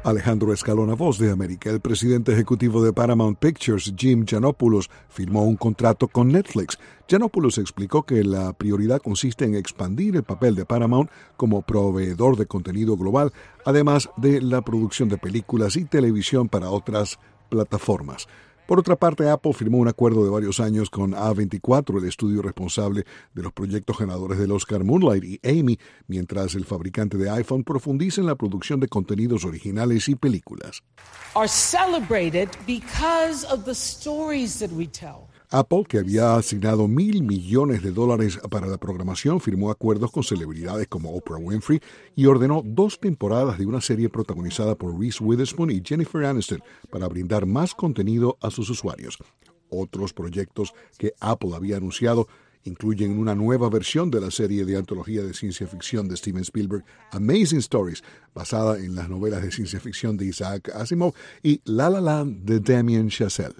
Alejandro Escalona, Voz de América. El presidente ejecutivo de Paramount Pictures, Jim Giannopoulos, firmó un contrato con Netflix. Giannopoulos explicó que la prioridad consiste en expandir el papel de Paramount como proveedor de contenido global, además de la producción de películas y televisión para otras plataformas. Por otra parte, Apple firmó un acuerdo de varios años con A24, el estudio responsable de los proyectos ganadores del Oscar Moonlight y Amy, mientras el fabricante de iPhone profundiza en la producción de contenidos originales y películas. Are celebrated because of the stories that we tell. Apple, que había asignado $1.000 millones para la programación, firmó acuerdos con celebridades como Oprah Winfrey y ordenó 2 temporadas de una serie protagonizada por Reese Witherspoon y Jennifer Aniston para brindar más contenido a sus usuarios. Otros proyectos que Apple había anunciado incluyen una nueva versión de la serie de antología de ciencia ficción de Steven Spielberg, Amazing Stories, basada en las novelas de ciencia ficción de Isaac Asimov, y La La Land de Damien Chazelle.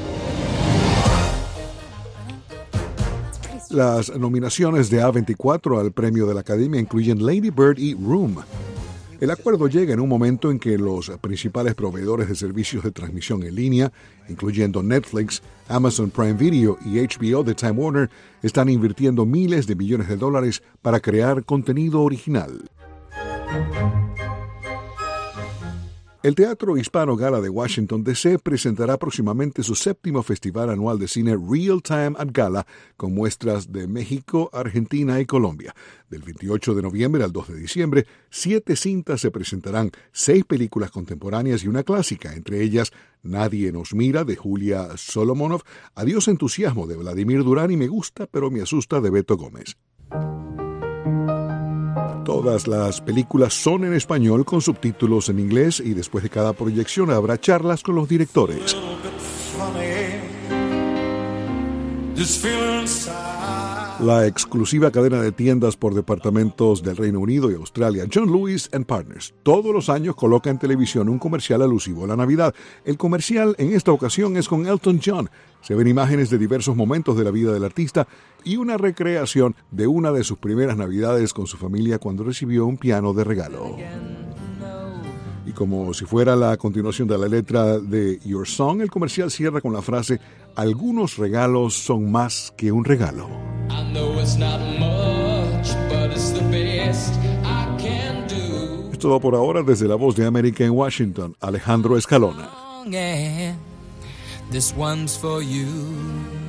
Las nominaciones de A24 al premio de la Academia incluyen Lady Bird y Room. El acuerdo llega en un momento en que los principales proveedores de servicios de transmisión en línea, incluyendo Netflix, Amazon Prime Video y HBO de Time Warner, están invirtiendo miles de millones de dólares para crear contenido original. El Teatro Hispano Gala de Washington, D.C. presentará próximamente su 7º Festival Anual de Cine Real Time at Gala, con muestras de México, Argentina y Colombia. Del 28 de noviembre al 2 de diciembre, 7 cintas se presentarán, 6 películas contemporáneas y una clásica, entre ellas Nadie nos mira, de Julia Solomonov, Adiós entusiasmo, de Vladimir Durán y Me gusta pero me asusta, de Beto Gómez. Todas las películas son en español con subtítulos en inglés y después de cada proyección habrá charlas con los directores. La exclusiva cadena de tiendas por departamentos del Reino Unido y Australia, John Lewis & Partners, todos los años coloca en televisión un comercial alusivo a la Navidad. El comercial en esta ocasión es con Elton John. Se ven imágenes de diversos momentos de la vida del artista y una recreación de una de sus primeras Navidades con su familia cuando recibió un piano de regalo. Y como si fuera la continuación de la letra de Your Song, el comercial cierra con la frase: algunos regalos son más que un regalo. Es todo por ahora. Desde la Voz de América en Washington, Alejandro Escalona. This one's for you.